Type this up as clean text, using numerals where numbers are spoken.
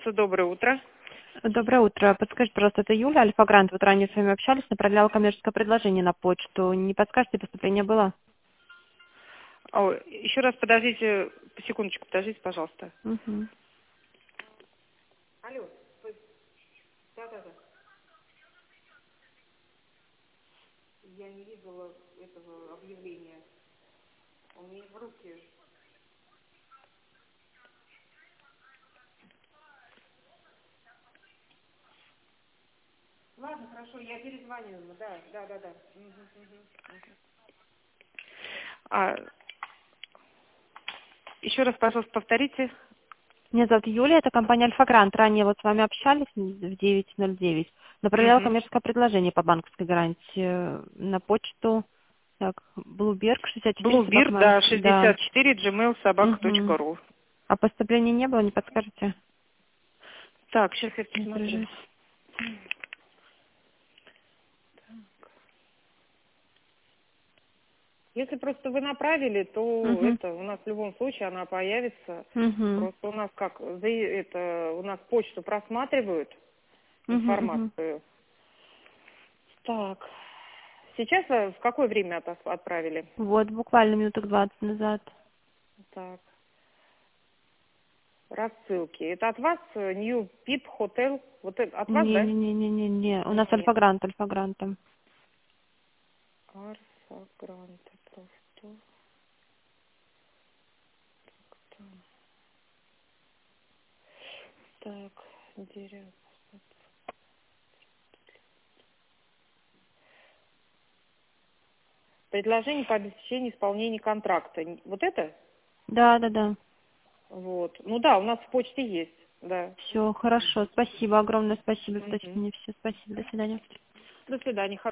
Доброе утро. Доброе утро. Подскажите, пожалуйста, это Юля, Альфа-Грант. Вот ранее с вами общались, направляла коммерческое предложение на почту. Не подскажете, поступление было? Еще раз подождите, секундочку, подождите, пожалуйста. Угу. Алло, да-да-да. Я не видела этого объявления. У меня в руки. Ладно, хорошо, я перезвоню ему, да. А, еще раз, пожалуйста, повторите. Меня зовут Юлия, это компания Альфа-Грант. Ранее вот с вами общались в 9:09. Направляла Угу. коммерческое предложение по банковской гарантии на почту. Так, Блуберг 64 Блубир, собакмейл. да, Да. 64 Угу. gmail.собака.ру. А поступления не было, не подскажете? Так, сейчас я Не посмотрю. держись. Если просто вы направили, то Угу. это у нас в любом случае она появится. Угу. Просто у нас как это у нас почту просматривают Угу. Угу. информацию. Так, сейчас в какое время отправили? Вот, буквально минуток 20 назад. Так, рассылки. Это от вас New Pip Hotel? Вот это от вас, да? Не. У нас Нет. Альфа-Грант, Альфа-Грантом. Арса Гранта просто. Так, деревня. Предложение по обеспечению исполнения контракта. Вот это? Да. Вот. Ну да, у нас в почте есть, да. Все, хорошо. Спасибо, огромное спасибо. Это точно Мгм. не все. Спасибо. До свидания. До свидания.